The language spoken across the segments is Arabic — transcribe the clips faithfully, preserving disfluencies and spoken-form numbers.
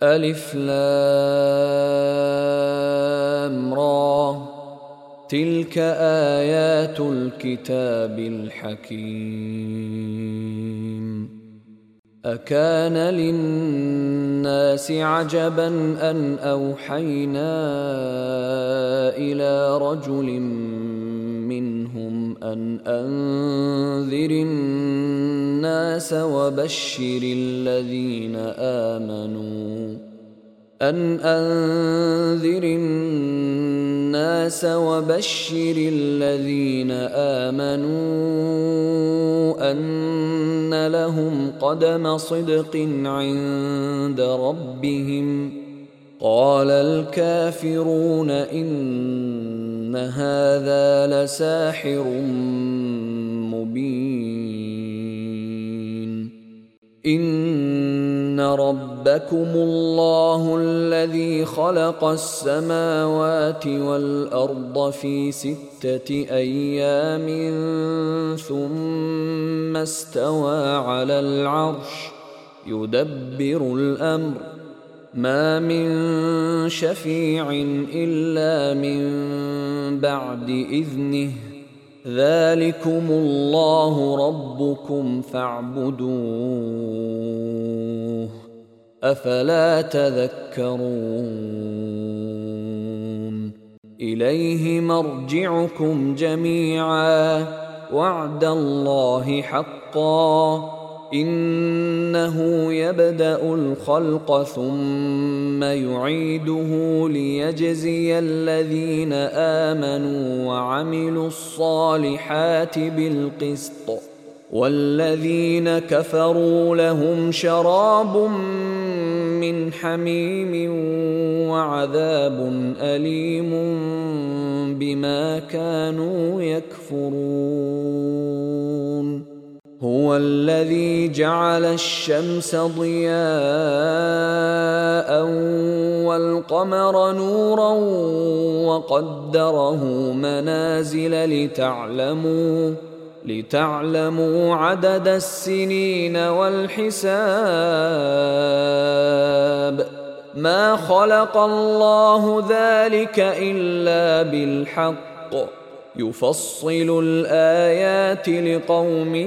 ألف لام را تلك آيات الكتاب الحكيم أكان للناس عجبا أن أوحينا إلى رجل منهم أن أنذر الناس وبشر الذين آمنوا أن أنذر الناس وبشر الذين آمنوا أن لهم قدم صدق عند ربهم قال الكافرون إن هذا لساحر مبين إن ربكم الله الذي خلق السماوات والأرض في ستة أيام ثم استوى على العرش يدبر الأمر ما من شفيع إلا من بعد إذنه ذلكم الله ربكم فاعبدوه أفلا تذكرون إليه مرجعكم جميعا وعد الله حقا إنه يبدأ الخلق ثم يعيده ليجزي الذين آمنوا وعملوا الصالحات بالقسط والذين كفروا لهم شراب من حميم وعذاب أليم بما كانوا يكفرون هو الذي جعل الشمس ضياء والقمر نورا وقدره منازل لتعلموا لتعلموا عدد السنين والحساب ما خلق الله ذلك إلا بالحق يفصل الآيات لقوم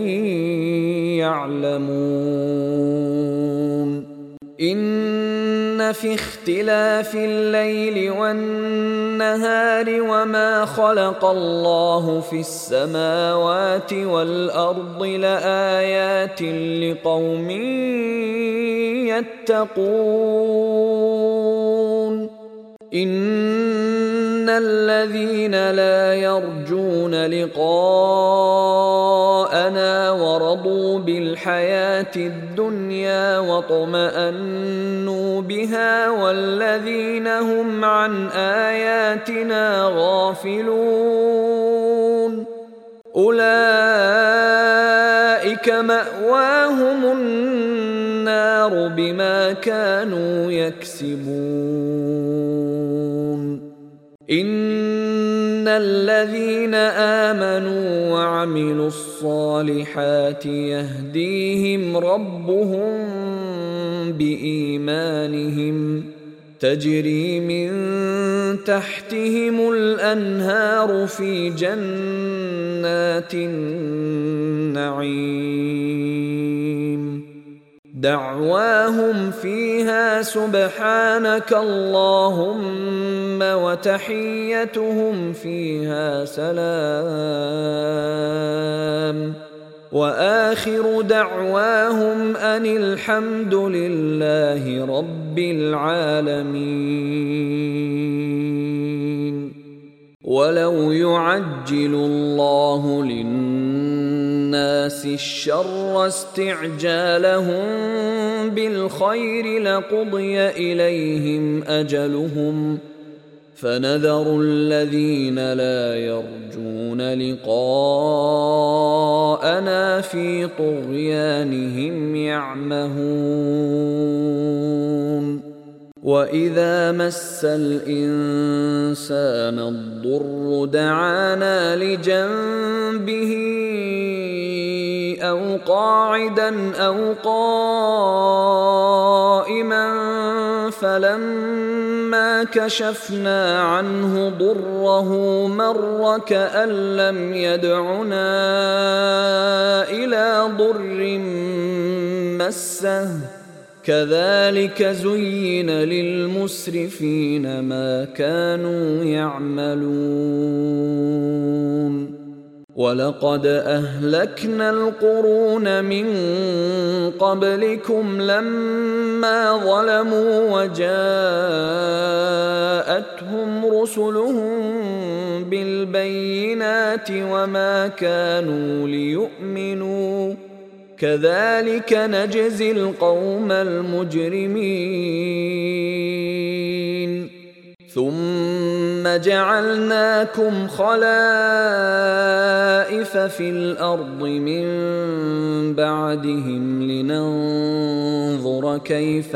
يعلمون إن في اختلاف الليل والنهار وما خلق الله في السماوات والأرض لآيات لقوم يتقون إن الذين لا يرجون لقاءنا ورضوا بالحياة الدنيا واطمأنوا بها والذين هم عن آياتنا غافلون أولئك مأواهم النار بما كانوا يكسبون إن الذين آمنوا وعملوا الصالحات يهديهم ربهم بإيمانهم تجري من تحتهم الأنهار في جنات النعيم دعواهم فيها سبحانك اللهم وتحيتهم فيها سلام وآخر دعواهم أن الحمد لله رب العالمين ولو يعجل الله للناس الشر استعجالهم بالخير لقضي إليهم أجلهم فنذر الذين لا يرجون لقاءنا في طغيانهم يعمهون وإذا مس الإنسان الضر دعانا لجنبه أو قاعدا أو قائما فلما كشفنا عنه ضره مر كأن لم يدعنا إلى ضر مسه كذلك زين للمسرفين ما كانوا يعملون ولقد أهلكنا القرون من قبلكم لما ظلموا وجاءتهم رسلهم بالبينات وما كانوا ليؤمنوا كذلك نجزي القوم المجرمين ثم جعلناكم خلائف في الأرض من بعدهم لننظر كيف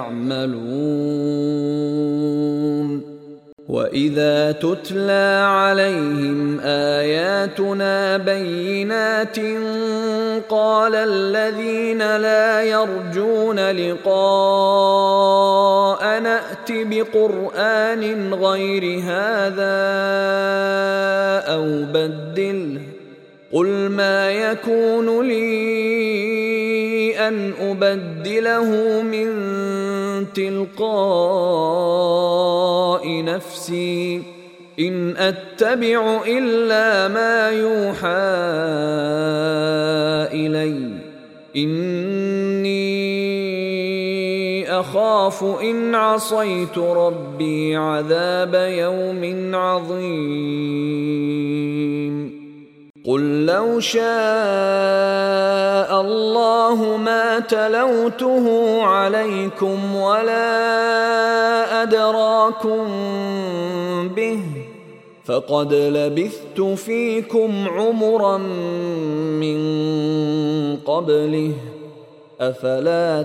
تعملون وإذا تتلى عليهم آياتنا بينات قال الذين لا يرجون لقاء نأت بقرآن غير هذا أو بدله قل ما يكون لي أن أبدله من تلقاء نفسي إن أتبع إلا ما يوحى إلي إني أخاف إن عصيت ربي عذاب يوم عظيم قل لو شاء الله ما تلوته عليكم ولا أدراكم به فقد لبثت فيكم عمرا من قبله أفلا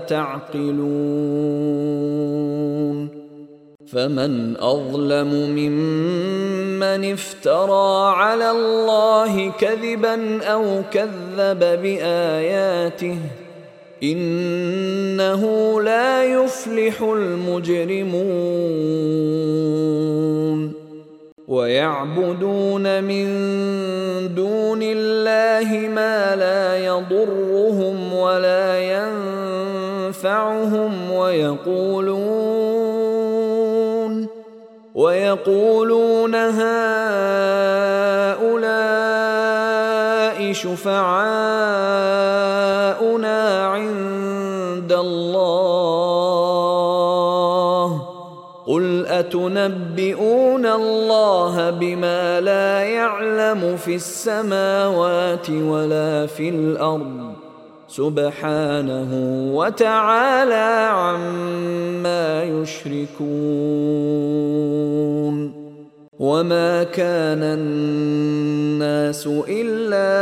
تعقلون فمن أظلم ممن افترى على الله كذبا أو كذب بآياته إنه لا يفلح المجرمون ويعبدون من دون الله ما لا يضرهم ولا ينفعهم ويقولون ويقولون هؤلاء شفعاؤنا عند الله قل أتنبئون الله بما لا يعلم في السماوات ولا في الأرض سبحانه وتعالى عما يشركون وما كان الناس إلا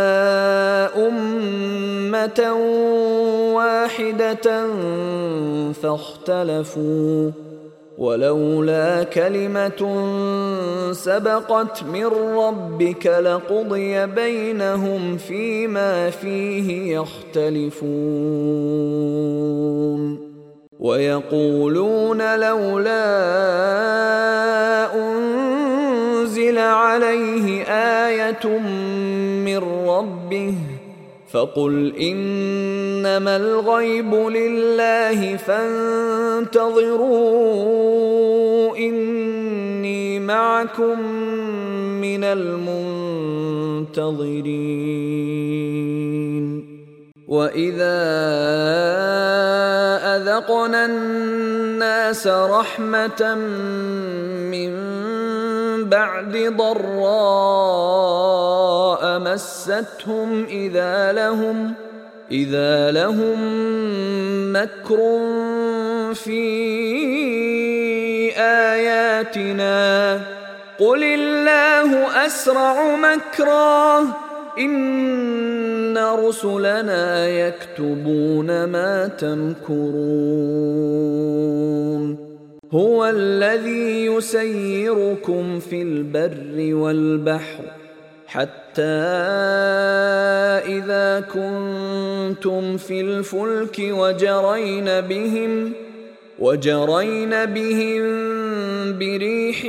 أمة واحدة فاختلفوا ولولا كلمة سبقت من ربك لقضي بينهم فيما فيه يختلفون ويقولون لولا أنزل عليه آية من ربه فقل إنما الغيب لله فانتظروا إني معكم من المنتظرين وإذا أذقنا الناس رحمة من بعد ضراء مستهم إذا لهم إذا لهم مكر في آياتنا قل الله أسرع مكرا إن رسلنا يكتبون ما تمكرون هو الذي يسيركم في البر والبحر حتى حتى إذا كنتم في الفلك وجرين بهم وجرين بهم بريح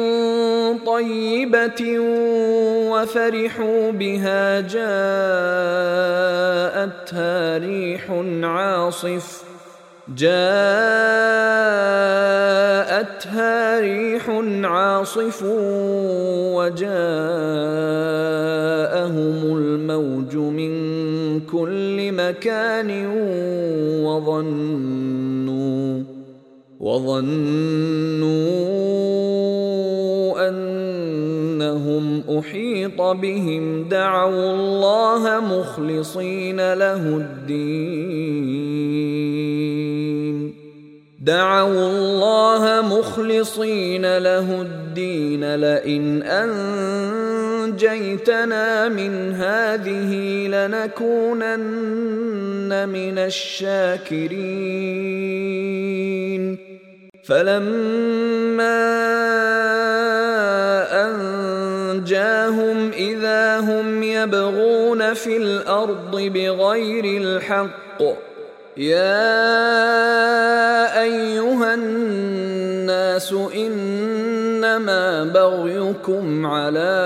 طيبة وفرحوا بها جاءتها ريح عاصف جاءتها ريح عاصف وجاءهم الموج من كل مكان وظنوا وظنوا أنهم أحيط بهم دعوا الله مخلصين له الدين دعوا الله مخلصين له الدين لئن أنجيتنا من هذه لنكونن من الشاكرين فلما أنجاهم إذا هم يبغون في الأرض بغير الحق يا أيها الناس إنما بغيكم على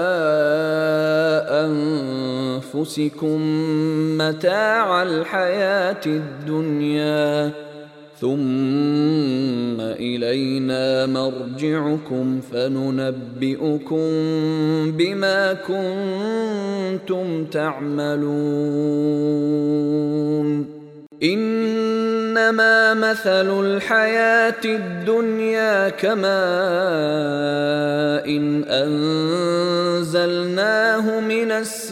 أنفسكم متاع الحياة الدنيا ثم إلينا مرجعكم فننبئكم بما كنتم تعملون إنما مثل الحياة الدنيا كماء إن أنزلناه من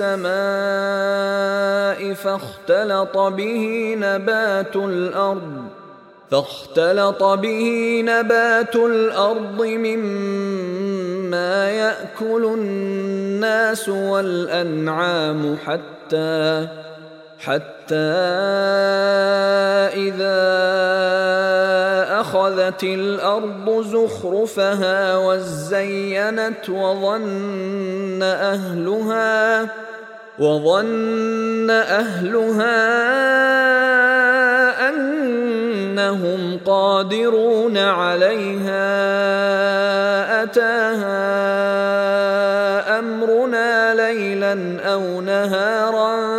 السماء فاختلط به نبات الأرض فاختلط به نبات الأرض مما يأكل الناس والأنعام حتى حتى إذا أخذت الأرض زخرفها وزينت وظن أهلها وظن أهلها أنهم قادرون عليها أتاها أمرنا ليلا أو نهارا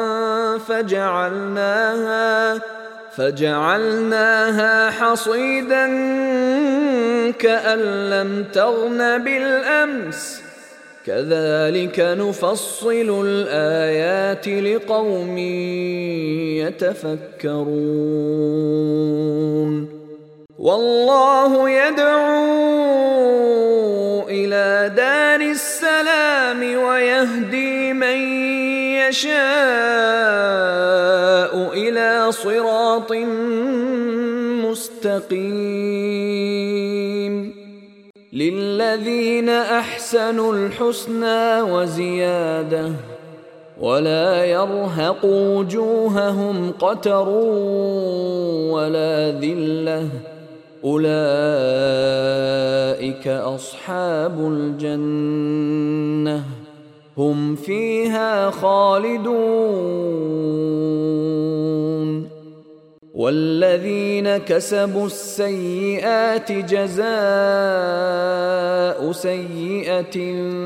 فجعلناها فجعلناها حصيدا كأن لم تغن بالأمس كذلك نفصل الآيات لقوم يتفكرون والله يدعو إلى دار السلام ويهدي من يشاء إلى صراط مستقيم للذين أحسنوا الحسنى وزيادة ولا يرهق وجوههم قتر ولا ذلة أولئك أصحاب الجنة هم فيها خالدون والذين كسبوا السيئات جزاء سيئة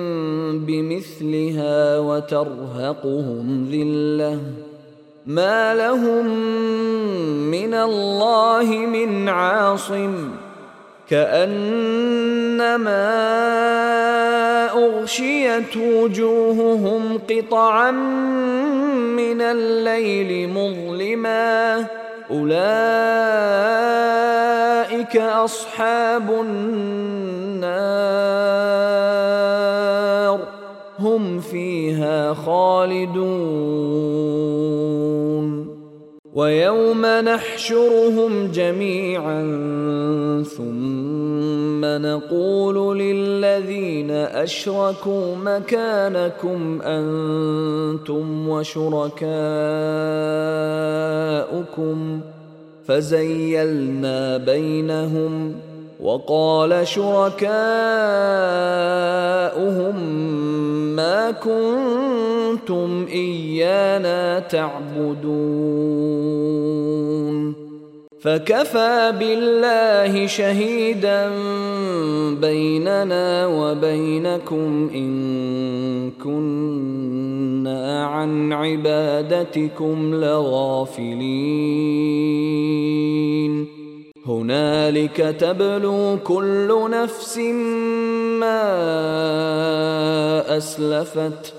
بمثلها وترهقهم ذلة ما لهم من الله من عاصم كأنما أغشيت وجوههم قطعا من الليل مظلما أولئك أصحاب النار هم فيها خالدون ويوم نحشرهم جميعا ثم نقول للذين أشركوا مكانكم أنتم وشركاؤكم فزيلنا بينهم وقال شركاؤهم ما كنتم إيانا تعبدون فكفى بالله شهيدا بيننا وبينكم إن كنا عن عبادتكم لغافلين هنالك تبلو كل نفس ما أسلفت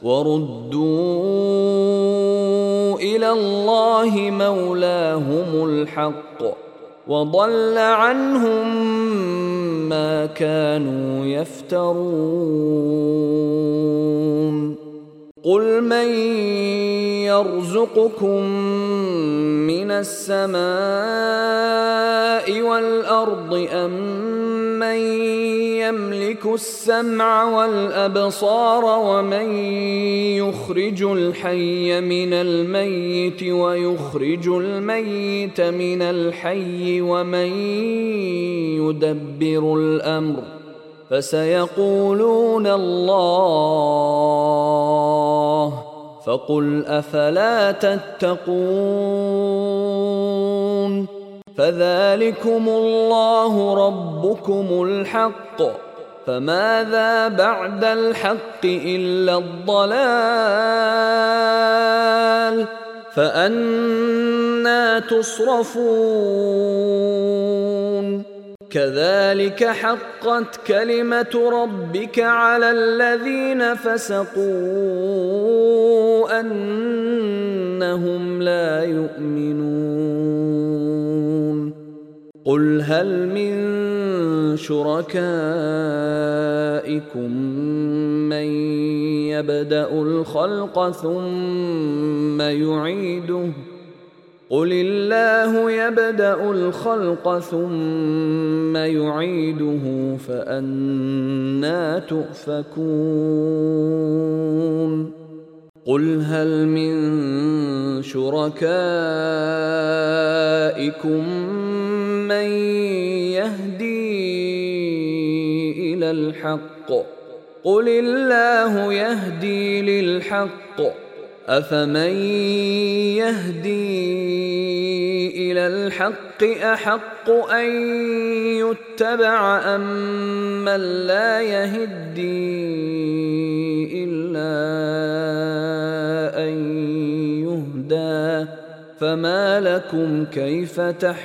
وردوا إلى الله مولاهم الحق وضل عنهم ما كانوا يفترون قل من يرزقكم من السماء والأرض أم من يملك السمع والأبصار ومن يخرج الحي من الميت ويخرج الميت من الحي ومن يدبر الأمر فسيقولون الله فقل أفلا تتقون فذلكم الله ربكم الحق فماذا بعد الحق إلا الضلال فأنى تصرفون كذلك حقت كلمة ربك على الذين فسقوا أنهم لا يؤمنون قل هل من شركائكم من يبدأ الخلق ثم يعيده قل الله يبدأ الخلق ثم يعيده فأنى تؤفكون قل هل من شركائكم من يهدي إلى الحق قل الله يهدي للحق أفمن يهدي إلى الحق أحق أن يتبع أم من لا يهدي إلا أن يهدى فما لكم كيف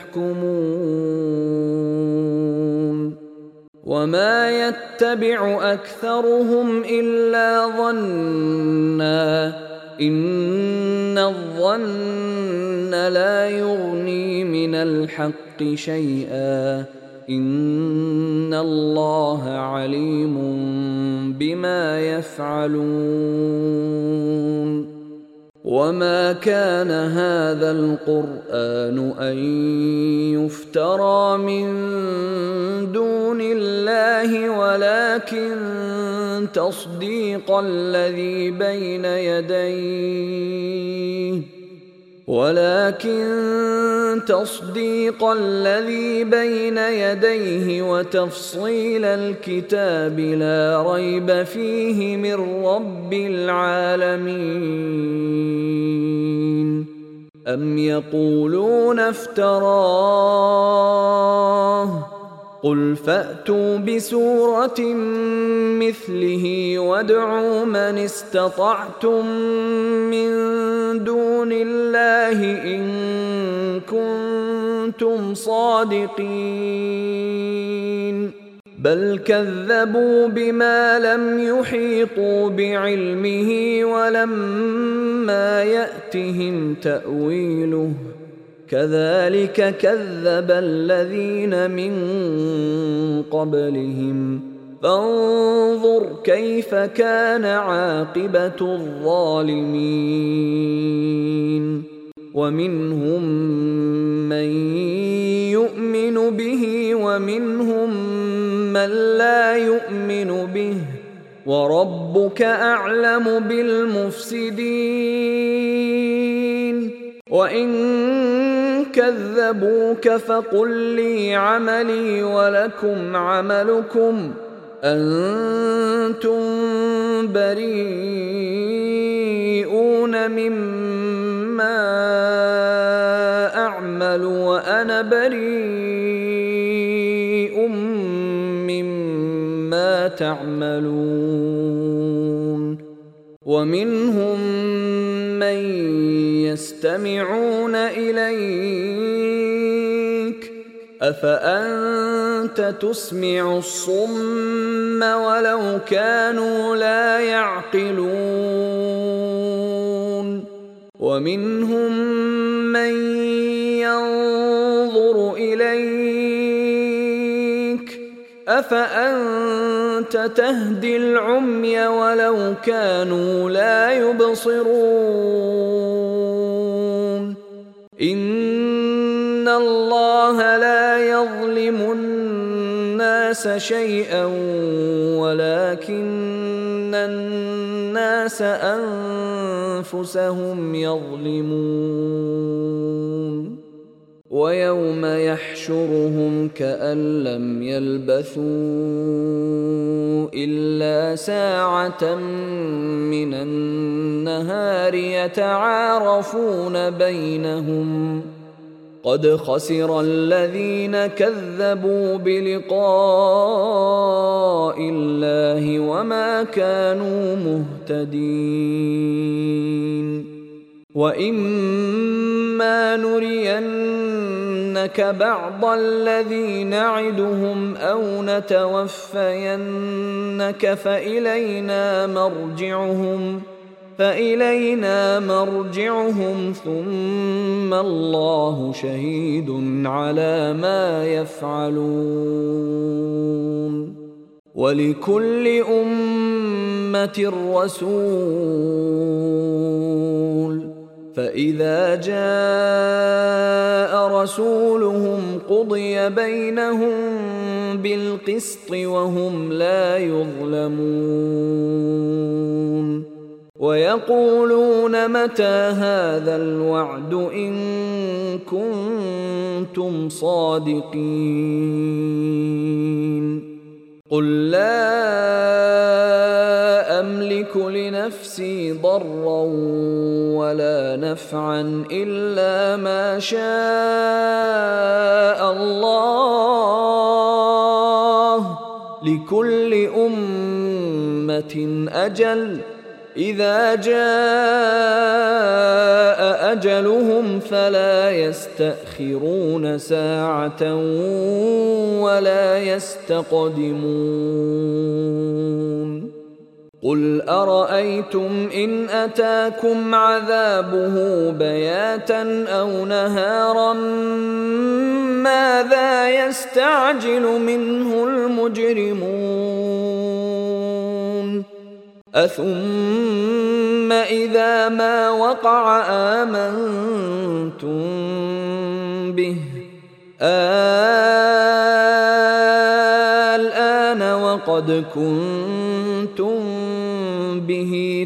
تحكمون وما يتبع أكثرهم إلا ظنًّا إن الظن لا يغني من الحق شيئا إن الله عليم بما يفعلون وما كان هذا القرآن أن يفترى من دون الله ولكن تصديق الذي بين يديه ولكن تصديق الذي بين يديه وتفصيل الكتاب لا ريب فيه من رب العالمين أم يقولون افتراه قل فأتوا بسورة مثله وادعوا من استطعتم من دون الله إن كنتم صادقين بل كذبوا بما لم يحيطوا بعلمه ولما يأتهم تأويله كذلك كذب الذين من قبلهم فانظر كيف كان عاقبة الظالمين ومنهم من يؤمن به ومنهم من لا يؤمن به وربك أعلم بالمفسدين وإن كذبوك فقل لي عملي ولكم عملكم أنتم بريئون مما أعمل وأنا بريء مما تعملون ومنهم من يستمعون إليك أفأنت تسمع الصم ولو كانوا لا يعقلون ومنهم من ينظر إليك أفأنت تهدي العمي ولو كانوا لا يبصرون إن الله لا يظلم الناس شيئا ولكن الناس أنفسهم يظلمون ويوم يحشرهم كأن لم يلبثوا إلا ساعة من النهار يتعارفون بينهم قد خسر الذين كذبوا بلقاء الله وما كانوا مهتدين وإما نرينك بعض الذي نعدهم أو نتوفينك فإلينا مرجعهم فإلينا مرجعهم ثم الله شهيد على ما يفعلون ولكل أمة رسول فإذا جاء رسولهم قضي بينهم بالقسط وهم لا يظلمون ويقولون متى هذا الوعد إن كنتم صادقين قل لا أملك لنفسي ضرا ولا نفعا إلا ما شاء الله لكل أمة أجل إذا جاء أجلهم فلا يستأخرون ساعة ولا يستقدمون قل أرأيتم إن أتاكم عذابه بياتا أو نهارا ماذا يستعجل منه المجرمون أثم إذا ما وقع آمنتم به الآن وقد كنتم به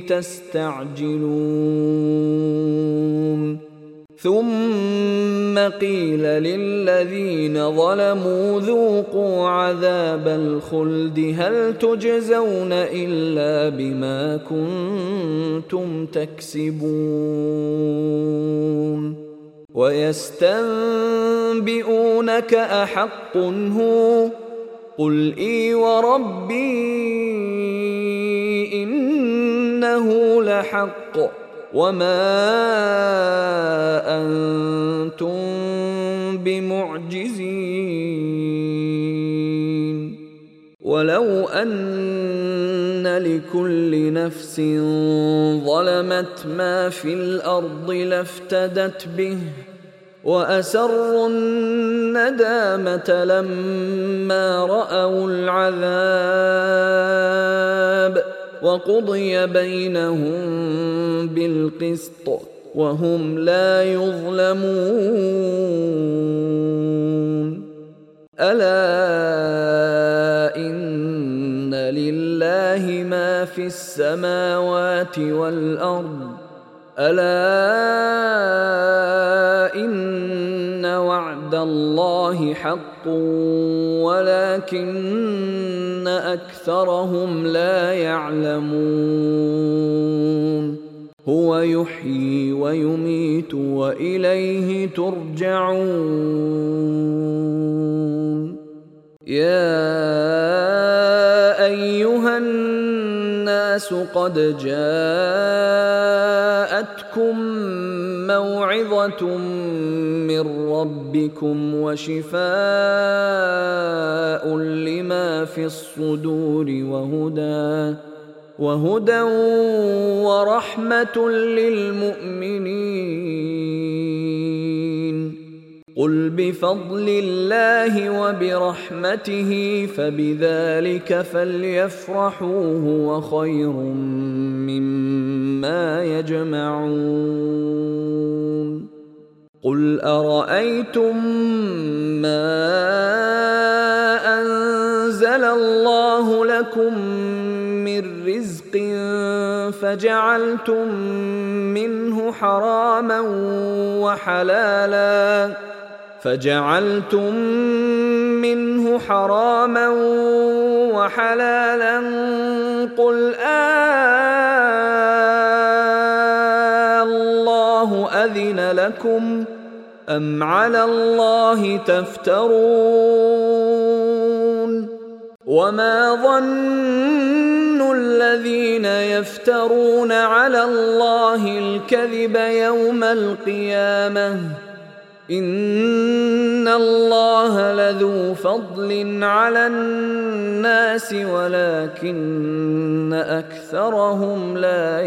تستعجلون ثم قيل للذين ظلموا ذوقوا عذاب الخلد هل تجزون إلا بما كنتم تكسبون ويستنبئونك أحق هو قل إي وربي إنه لحق وما أنتم بمعجزين ولو أن لكل نفس ظلمت ما في الأرض لافتدت به وأسروا الندامة لما رأوا العذاب وقضي بينهم بالقسط وهم لا يظلمون ألا إن لله ما في السماوات والأرض ألا إن الله حق ولكن أكثرهم لا يعلمون هو يحيي ويميت وإليه ترجعون يا أيها الناس قد جاءتكم موعظة من ربكم وشفاء لما في الصدور وهدى وهدى ورحمة للمؤمنين قل بفضل الله وبرحمته فبذلك فليفرحوا هو خير مما يجمعون قل أرأيتم ما أنزل الله لكم من رزق فجعلتم منه حراما وحلالا فجعلتم منه حراما وحلالا قل آه الله أذن لكم أم على الله تفترون وما ظن الذين يفترون على الله الكذب يوم القيامة إن الله لذو فضل على الناس ولكن أكثرهم لا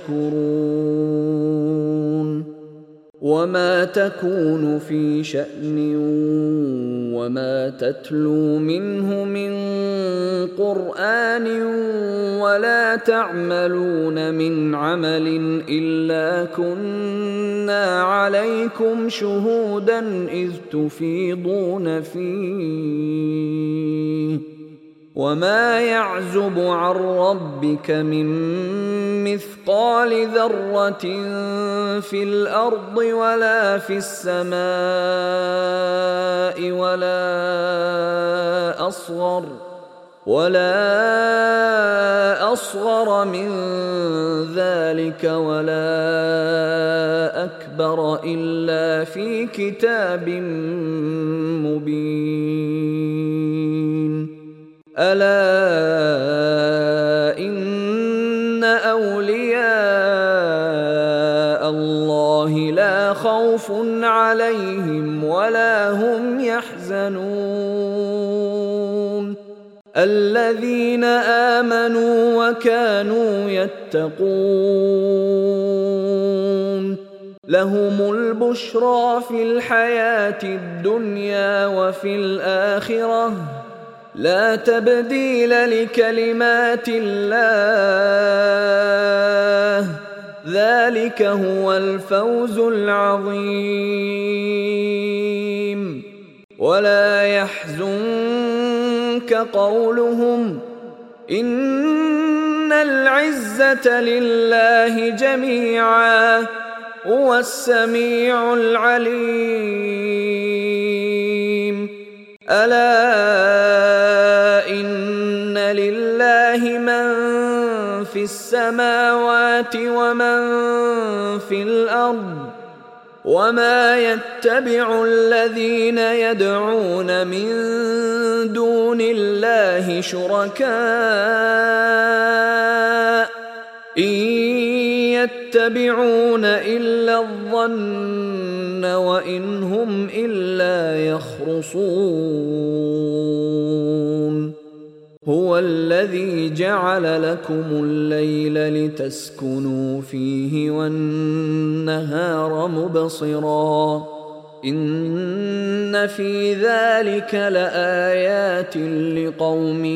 يشكرون وما تكون في شأن وما تتلو منه من قرآن ولا تعملون من عمل إلا كنا عليكم شهودا إذ تفيضون فيه وما يعزب عن ربك من مثقال ذرة في الأرض ولا في السماء ولا أصغر ولا أصغر من ذلك ولا أكبر إلا في كتاب مبين ألا إن أولياء الله لا خوف عليهم ولا هم يحزنون الذين آمنوا وكانوا يتقون لهم البشرى في الحياة الدنيا وفي الآخرة لا تبديل لكلمات الله ذلك هو الفوز العظيم ولا يحزنك قولهم إن العزة لله جميعا هو السميع العليم ألا إن لله من في السماوات ومن في الأرض وما يتبع الذين يدعون من دون الله شركاء إن يتبعون إلا الظن وإن هم إلا يخرصون هو الذي جعل لكم الليل لتسكنوا فيه والنهار مبصرا إن في ذلك لآيات لقوم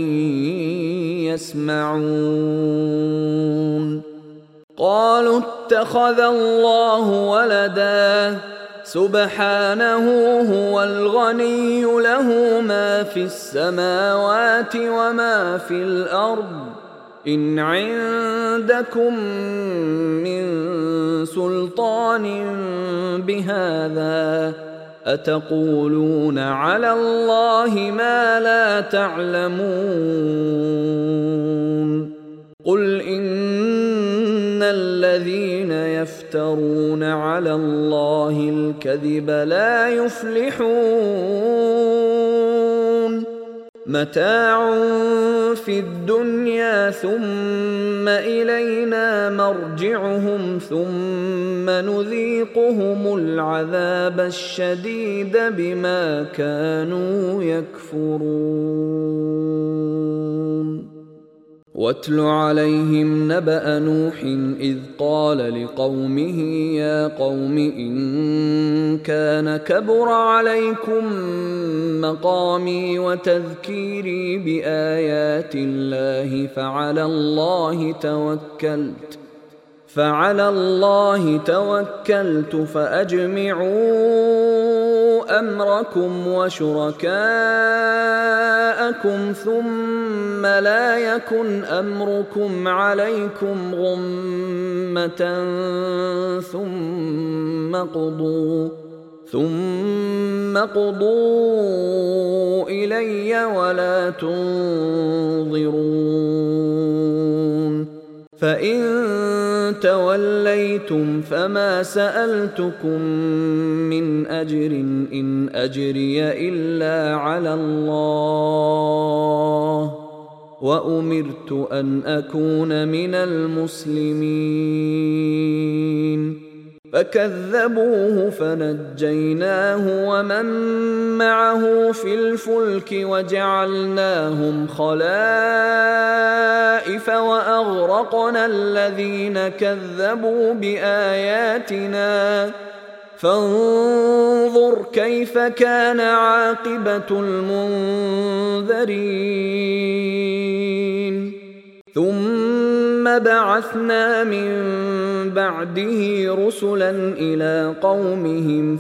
يسمعون قالوا اتخذ الله ولدا سبحانه هو الغني له ما في السماوات وما في الأرض إن عندكم من سلطان بهذا أتقولون على الله ما لا تعلمون قل إن الذين يفترون على الله الكذب لا يفلحون متاع في الدنيا ثم إلينا مرجعهم ثم نذيقهم العذاب الشديد بما كانوا يكفرون واتل عليهم نبأ نوح إذ قال لقومه يا قوم إن كان كبر عليكم مقامي وتذكيري بآيات الله فعلى الله توكلت فعلى الله توكلت فأجمعوا أمركم وشركاءكم ثم لا يكن أمركم عليكم غمة ثم قضوا ثم قضوا إلي ولا تنظرون فإن توليتم فما سألتكم من أجر إن أجري إلا على الله وأمرت أن أكون من المسلمين فكذبوه فنجيناه ومن معه في الفلك وجعلناهم خلائف وأغرقنا الذين كذبوا بآياتنا فانظر كيف كان عاقبة المنذرين ثم بعثنا من بعده رسلا إلى قومهم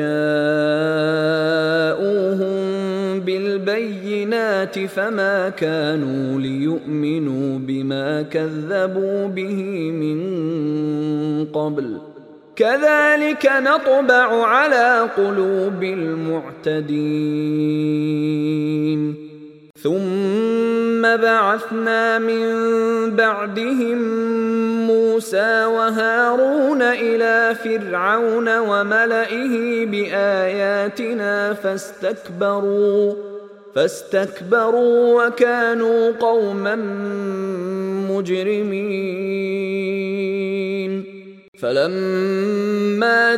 فجاءوهم بالبينات فما كانوا ليؤمنوا بما كذبوا به من قبل كذلك نطبع على قلوب المعتدين ثم بعثنا من بعدهم موسى وهارون إلى فرعون وملئه بآياتنا فاستكبروا فاستكبروا وكانوا قوما مجرمين فلما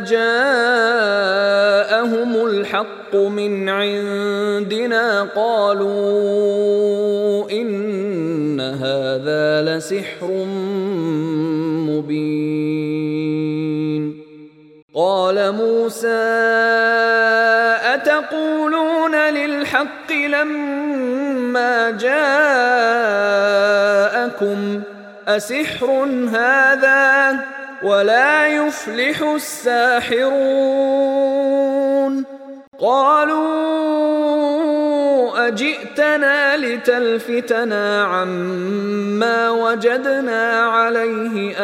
جاءهم الحق من عندنا قالوا إن هذا لسحر مبين قال موسى أتقولون للحق لما جاءكم أسحر هذا ولا يفلح الساحرون قالوا أجئتنا لتلفتنا عما وجدنا عليه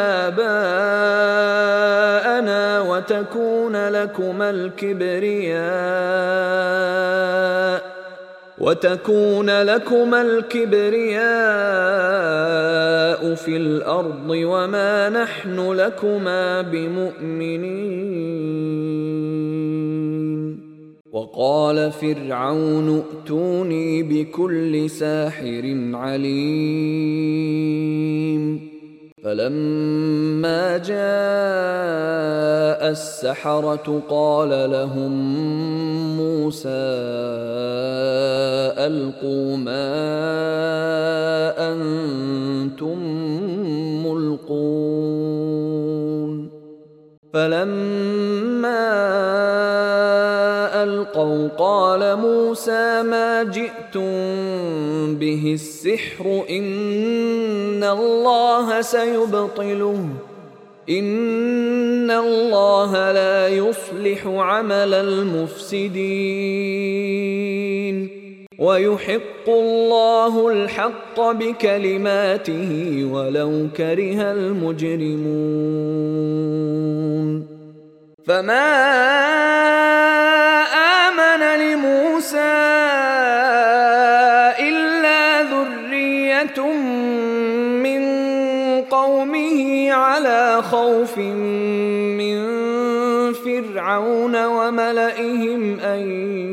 آباءنا وتكون لكما الكبرياء وتكون لكما الكبرياء في الأرض وما نحن لكما بمؤمنين وقال فرعون ائتوني بكل ساحر عليم فلما جاء السحرة قال لهم موسى ألقوا ما أنتم ملقون فلما ألقوا قال موسى ما جئتم به السحر إن الله سيبطله إن الله لا يصلح عمل المفسدين ويحق الله الحق بكلماته ولو كره المجرمون فما آمن لموسى إلا ذرية من قومه على خوف من فرعون وملئهم أن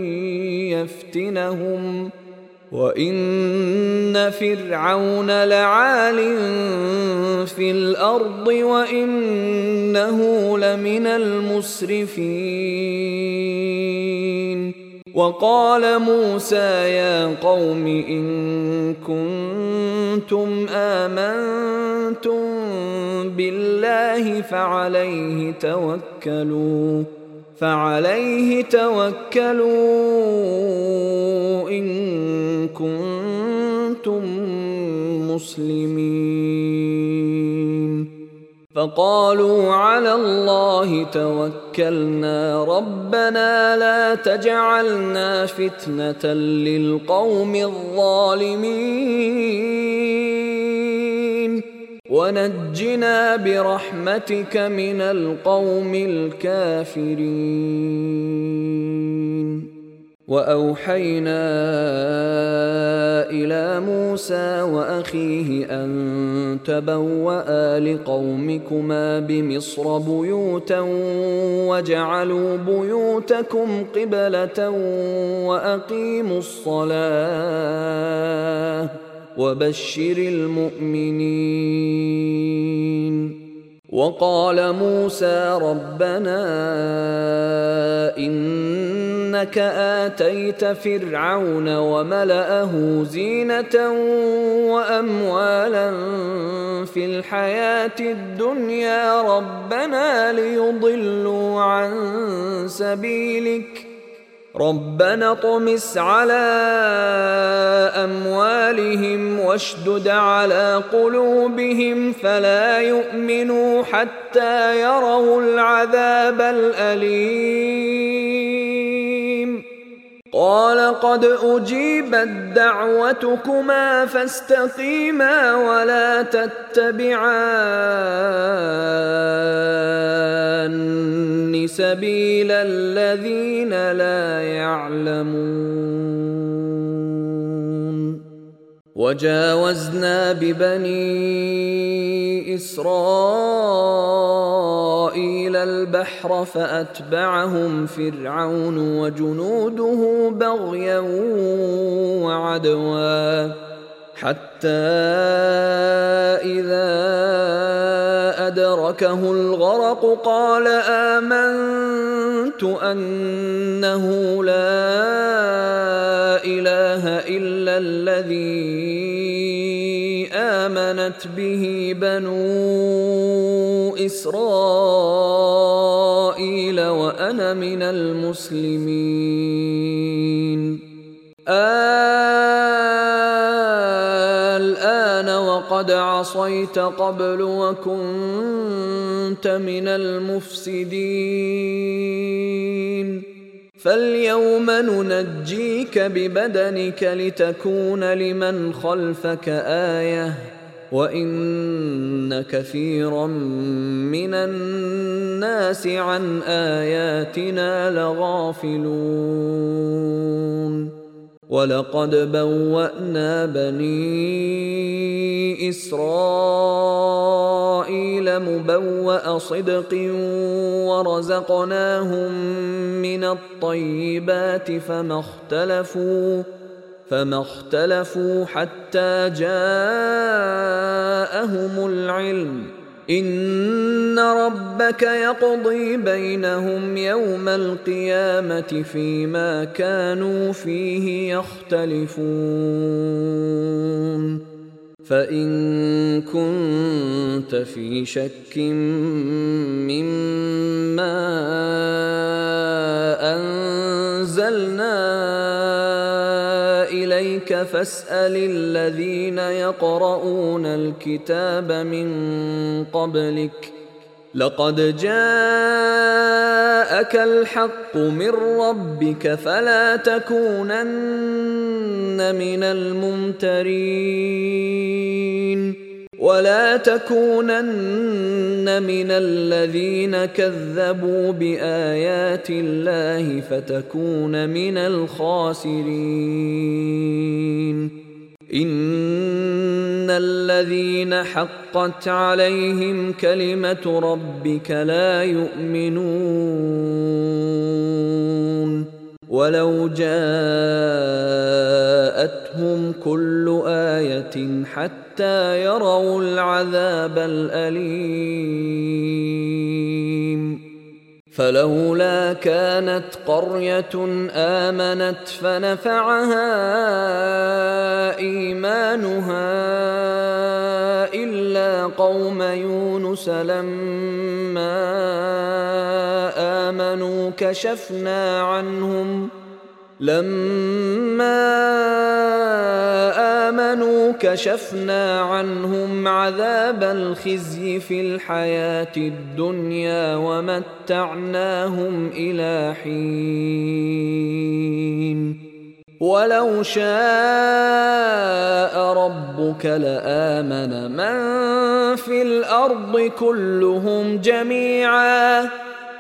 يفتنهم وإن فرعون لعال في الأرض وإنه لمن المسرفين. وقال موسى يا قوم إن كنتم آمنتم بالله فعليه توكلوا فعليه توكلوا إن كنتم مسلمين. فقالوا على الله توكلنا ربنا لا تجعلنا فتنة للقوم الظالمين ونجنا برحمتك من القوم الكافرين. وأوحينا إلى موسى وأخيه أن تبوأ لقومكما بمصر بيوتا واجعلوا بيوتكم قبلة وأقيموا الصلاة وبشر المؤمنين. وقال موسى ربنا إنك آتيت فرعون وملأه زينة وأموالا في الحياة الدنيا ربنا ليضلوا عن سبيلك ربنا اطمس على أموالهم واشدد على قلوبهم فلا يؤمنوا حتى يروا العذاب الأليم. قال قد أجيبت دعوتكما فاستقيما ولا تتبعان سبيل الذين لا يعلمون. وجاوزنا ببني إسرائيل البحر فأتبعهم فرعون وجنوده بغيا وعدوا حتى إذا أدركه الغرق قال آمنت أنه لا إله إلا الذي آمنت به بنو إسرائيل وأنا من المسلمين. الآن وقد عصيت قبل وكنت من المفسدين فاليوم ننجيك ببدنك لتكون لمن خلفك آية وإن كثيرا من الناس عن آياتنا لغافلون. ولقد بوأنا بني إسرائيل مبوأ صدق ورزقناهم من الطيبات فما اختلفوا فما اختلفوا حتى جاءهم العلم إن ربك يقضي بينهم يوم القيامة فيما كانوا فيه يختلفون. فإن كنت في شك مما أنزلنا إليك فاسأل الذين يقرؤون الكتاب من قبلك لقد جاءك الحق من ربك فلا تكونن من الممترين. ولا تكونن من الذين كذبوا بآيات الله فتكون من الخاسرين. إن الذين حقت عليهم كلمة ربك لا يؤمنون ولو جاءتهم كل آية حتى يروا العذاب الأليم. فلولا كانت قرية آمنت فنفعها إيمانها إلا قوم يونس لما آمنوا كشفنا عنهم لما آمنوا كشفنا عنهم عذاب الخزي في الحياة الدنيا ومتعناهم إلى حين ولو شاء ربك لآمن من في الأرض كلهم جميعا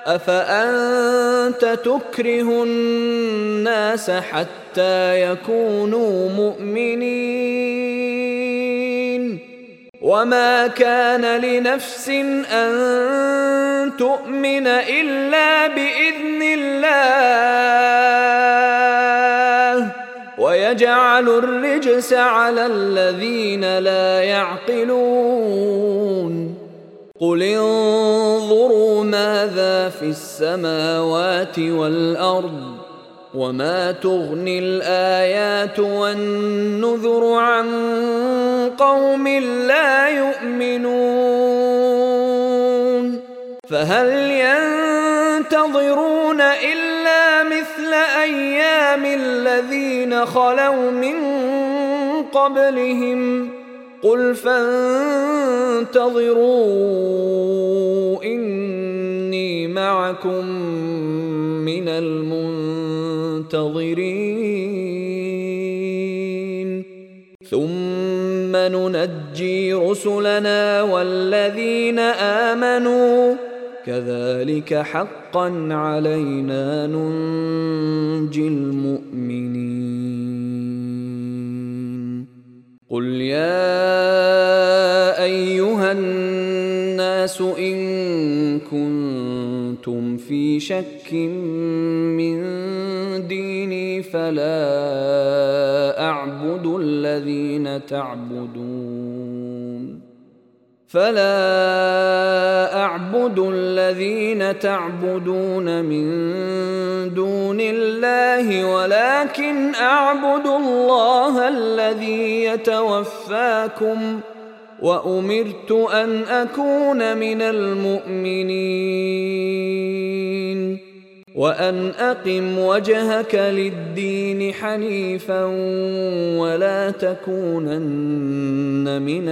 أفأنت تكره الناس حتى يكونوا مؤمنين وما كان لنفس أن تؤمن إلا بإذن الله ويجعل الرجس على الذين لا يعقلون. قل انظروا ماذا في السماوات والأرض وما تغني الآيات والنذر عن قوم لا يؤمنون فهل ينتظرون إلا مثل أيام الذين خلوا من قبلهم قل فانتظروا إني معكم من المنتظرين ثم ننجي رسلنا والذين آمنوا كذلك حقا علينا ننجي المؤمنين. قل يا أيها الناس إن كنتم في شك من ديني فلا أعبد الذين تعبدون فلا أعبد الذين تعبدون من دون الله ولكن أعبد الله الذي يتوفاكم وأمرت أن أكون من المؤمنين وأن أقم وجهك للدين حنيفا ولا تكونن من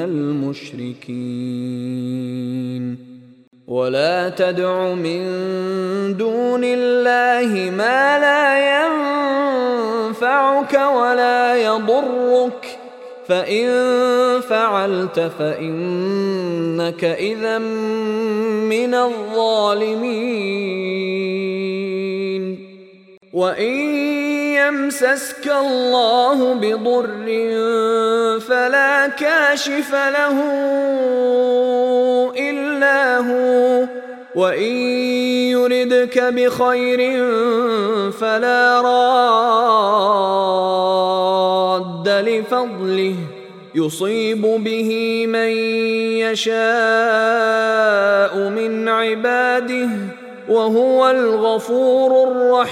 المشركين ولا تدع من دون الله ما لا ينفعك ولا يضرك فإن فعلت فإنك إذا من الظالمين. وإن يمسسك الله بضر فلا كاشف له إلا هو وإن يردك بخير فلا راد لفضله يصيب به من يشاء من عباده وهو الغفور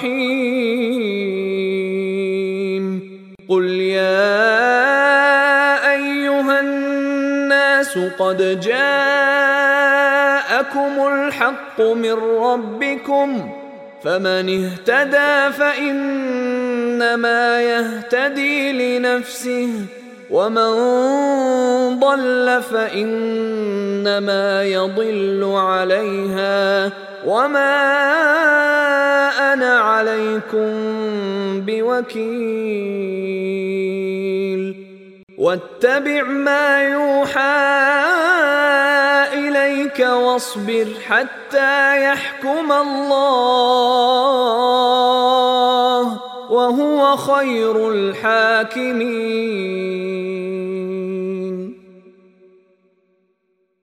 الرحيم. قل يا أيها الناس قد جاءكم الحق من ربكم فمن اهتدى فإنما يهتدي لنفسه ومن ضل فإنما يضل عليها وما أنا عليكم بوكيل. واتبع ما يوحى إليك واصبر حتى يحكم الله وهو خير الحاكمين.